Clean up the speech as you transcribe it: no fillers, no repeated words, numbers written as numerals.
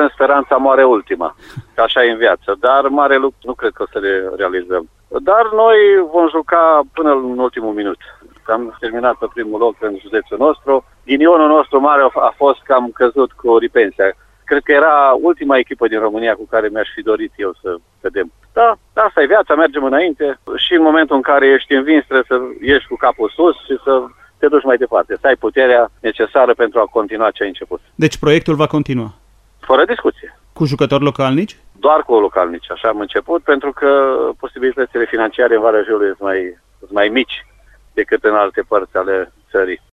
spunem, speranța moare ultima. Că așa e în viață. Dar mare lucru nu cred că o să le realizăm. Dar noi vom juca până în ultimul minut. Am terminat pe primul loc în județul nostru. Ghinionul nostru mare a fost că am căzut cu Ripensia. Cred că era ultima echipă din România cu care mi-aș fi dorit eu să cădem. Da, asta e viața, mergem înainte. Și în momentul în care ești învins, trebuie să ieși cu capul sus și să te duci mai departe. Să ai puterea necesară pentru a continua ce ai început. Deci proiectul va continua? Fără discuție. Cu jucători localnici? Doar cu localnici, așa am început, pentru că posibilitățile financiare în Valea Jiului sunt mai mici decât în alte părți ale țării.